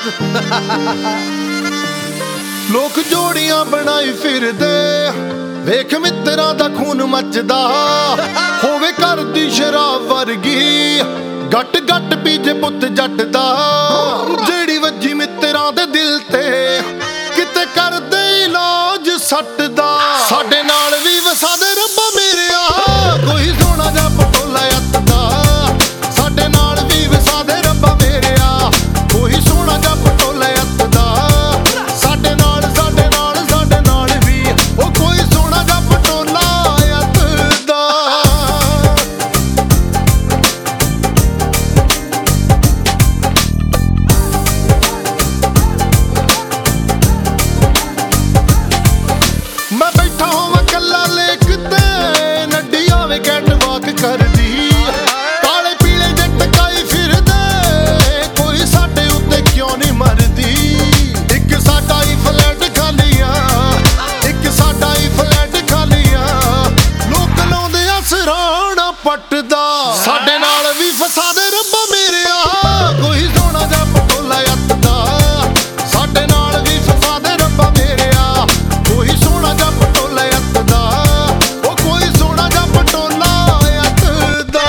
ਲੋਕ ਜੋੜੀਆਂ ਬਣਾਈ ਫਿਰਦੇ, ਵੇਖ ਮਿੱਤਰਾਂ ਦਾ ਖੂਨ ਮੱਚਦਾ। ਹੋਵੇ ਘਰ ਦੀ ਸ਼ਰਾਬ ਵਰਗੀ, ਗੱਟ ਗੱਟ ਪੀਜੇ ਪੁੱਤ ਜੱਟ ਦਾ। ਜਿਹੜੀ ਵੱਜੀ ਮਿੱਤਰਾਂ ਦੇ ਦਿਲ ਤੇ, ਕਿਤੇ ਕਰਦੇ ਇਲਾਜ ਸੱਟ ਦਾ। ਸਾਡੇ ਨਾਲ ਵੀ ਵਸਾ ਦੇ ਰੱਬਾ ਮੇਰਿਆ, ਕੋਈ ਸੋਹਣਾ ਜਿਹਾ ਪਟੋਲਾ ਅੱਤ ਦਾ। ਸਾਡੇ ਨਾਲ ਵੀ ਵਸਾ ਦੇ ਰੱਬਾ ਮੇਰਿਆ, ਕੋਈ ਸੋਹਣਾ ਜਿਹਾ ਪਟੋਲਾ ਅੱਤ ਦਾ। ਸਾਡੇ ਨਾਲ ਵੀ ਉਹ ਕੋਈ ਸੋਹਣਾ ਜਿਹਾ ਪਟੋਲਾ ਅੱਤ ਦਾ। ਮੈਂ ਬੈਠਾ ਹੋਵਾਂ ਕੱਲਾ ਲੇਕ ਤੇ, ਨੱਡੀ ਆਵੇ ਕੈਟ ਵਾਕ ਕਰਦੀ। ਕਾਲੇ ਪੀਲੇ ਦੇ ਟਕਾਈ ਫਿਰਦੇ, ਕੋਈ ਸਾਡੇ ਉੱਤੇ ਕਿਉਂ ਨਹੀਂ ਮਰਦੀ। ਇੱਕ ਸਾਡਾ ਹੀ ਫਲੈਟ ਖਾਲੀਆਂ, ਇੱਕ ਸਾਡਾ ਹੀ ਫਲੈਟ ਖਾਲੀਆਂ। ਲੋਕ ਲਾਉਂਦੇ ਆ ਸਰਾਣਾ ਪੱਟਦਾ। ਸਾਡੇ ਨਾਲ ਵੀ ਫਸਾ ਦੇ ਰੱਬਾ ਮੇਰਿਆ, ਕੋਈ ਸੋਹਣਾ ਜਿਹਾ ਪਟੋਲਾ ਅੱਤ ਦਾ। ਸਾਡੇ ਨਾਲ ਵੀ ਫਸਾ ਦੇ ਰੱਬਾ ਮੇਰਿਆ, ਕੋਈ ਸੋਹਣਾ ਜਿਹਾ ਪਟੋਲਾ ਅੱਤ ਦਾ। ਉਹ ਕੋਈ ਸੋਹਣਾ ਜਿਹਾ ਪਟੋਲਾ ਅੱਤ ਦਾ।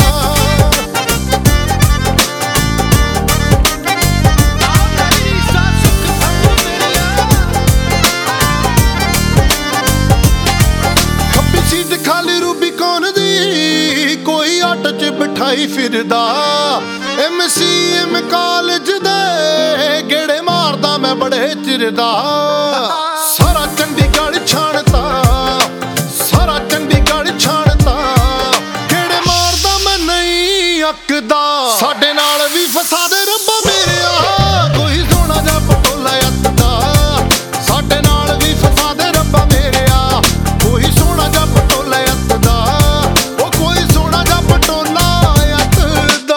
ਖੱਬੀ ਸੀਟ ਖਾਲੀ ਰੂਬੀਕੌਨ ਦੀ, ਕੋਈ ਆਟੋ 'ਚ ਬਿਠਾਈ ਫਿਰਦਾ। MCM ਕਾਲਜ ਦੇ ਗੇੜੇ ਮਾਰਦਾ ਮੈਂ ਬੜੇ ਚਿਰ ਦਾ। ਸਾਰਾ ਚੰਡੀਗੜ੍ਹ ਛਾਣਤਾ, ਸਾਰਾ ਚੰਡੀਗੜ੍ਹ ਛਾਣਤਾ। ਗੇੜੇ ਮਾਰਦਾ ਮੈਂ ਨਹੀਂ ਅੱਕਦਾ। ਸਾਡੇ ਨਾਲ ਵੀ ਫਸਾ ਦੇ ਰੱਬਾ ਮੇਰਿਆ, ਕੋਈ ਸੋਹਣਾ ਜਿਹਾ ਪਟੋਲਾ ਅੱਤ ਦਾ। ਸਾਡੇ ਨਾਲ ਵੀ ਫਸਾ ਦੇ ਰੱਬਾ ਮੇਰਿਆ, ਕੋਈ ਸੋਹਣਾ ਜਿਹਾ ਪਟੋਲਾ ਅੱਤ ਦਾ। ਉਹ ਕੋਈ ਸੋਹਣਾ ਜਿਹਾ ਪਟੋਲਾ ਅੱਤ ਦਾ।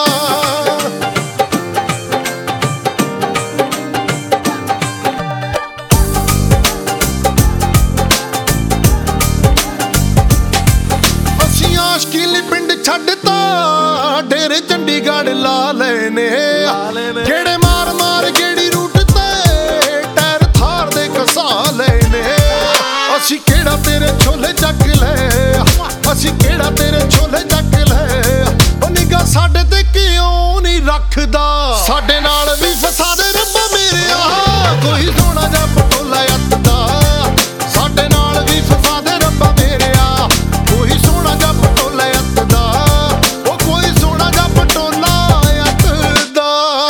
ਅਸੀਂ ਆਸ਼ਕੀਲੀ ਪਿੰਡ ਛੱਡਤਾ, ਡੇਰੇ ਚੰਡੀਗੜ੍ਹ ਲਾ ਲਏ ਨੇ। ਗੇੜੇ ਮਾਰ ਮਾਰ ਗੇੜੀ ਰੂਟ ਤੇ, ਟਾਇਰ ਥਾਰ ਦੇ ਘਸਾ ਲਏ ਨੇ। ਅਸੀਂ ਕਿਹੜਾ ਤੇਰੇ ਛੋਲੇ ਚੱਕ ਲੈ, ਅਸੀਂ ਕਿਹੜਾ ਤੇਰੇ ਛੋਲੇ ਚੱਕ ਲੈ। ਉਹ ਨਿਗਾਹ ਸਾਡੇ ਤੇ ਕਿਉਂ ਨਹੀਂ ਰੱਖਦਾ। ਸਾਡੇ ਨਾਲ ਵੀ ਫਸਾ ਦੇ ਰੱਬਾ ਮੇਰਿਆ, ਕੋਈ ਸੋਹਣਾ ਜਿਹਾ ਪਟੋਲਾ ਅੱਤ ਦਾ। ਸਾਡੇ ਨਾਲ ਵੀ ਫਸਾ ਦੇ ਰੱਬਾ ਮੇਰਿਆ, ਕੋਈ ਸੋਹਣਾ ਜਿਹਾ ਪਟੋਲਾ ਅੱਤ ਦਾ। ਉਹ ਕੋਈ ਸੋਹਣਾ ਜਿਹਾ ਪਟੋਲਾ ਅੱਤ ਦਾ।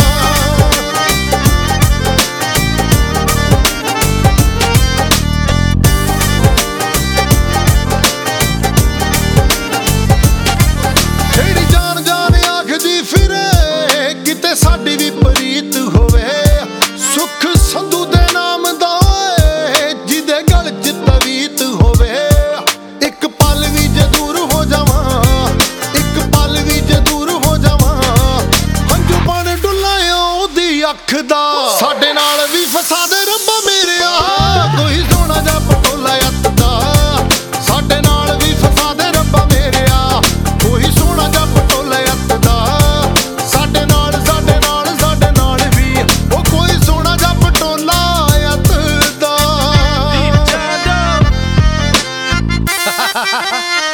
ਜਿਹੜੀ ਜਾਨ ਜਾਨ ਆਖਦੀ ਫਿਰੇ, ਕਿਤੇ ਸਾਡੀ ਵੀ ਪ੍ਰੀਤ ਹੋਵੇ। ਸੁੱਖ ਸੰਧੂ ਦੇ ਨਾਮ ਦਾ ਓਏ, ਜਿਹਦੇ ਗਲ 'ਚ ਤਵੀਤ ਹੋਵੇ। ਇੱਕ ਪਲ ਵੀ ਜੇ ਦੂਰ ਹੋ ਜਾਵਾਂ, ਇੱਕ ਪਲ ਵੀ ਜੇ ਦੂਰ ਹੋ ਜਾਵਾਂ। ਹੰਝੂ ਬਣ ਡੁੱਲਾਂ ਉਹਦੀ ਅੱਖ ਦਾ। ਸਾਡੇ ਨਾਲ ਵੀ ਫਸਾ ਦੇ ਰੱਬਾ ਮੇਰਿਆ, ਕੋਈ ਸੋਹਣਾ ਜਿਹਾ ਪਟੋਲਾ ਅੱਤ ਦਾ। ਸਾਡੇ ਨਾਲ ਵੀ ਫਸਾ ਦੇ ਰੱਬਾ ਮੇਰਿਆ, ਕੋਈ ਸੋਹਣਾ ਜਿਹਾ ਪਟੋਲਾ ਅੱਤ ਦਾ। ਸਾਡੇ ਨਾਲ ਵੀ ਉਹ ਕੋਈ ਸੋਹਣਾ ਜਿਹਾ ਪਟੋਲਾ ਅੱਤ ਦਾ।